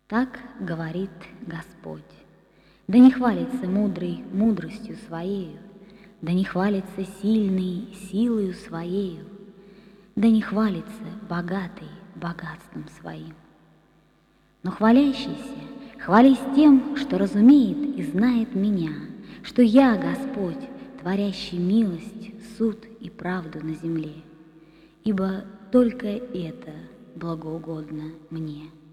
Так говорит Господь. Да не хвалится мудрый мудростью своею, да не хвалится сильный силою своею, да не хвалится богатый богатством своим. Но хвалящийся, хвались тем, что разумеет и знает меня, что я Господь, творящий милость, суд и правду на земле, ибо только это благоугодно мне.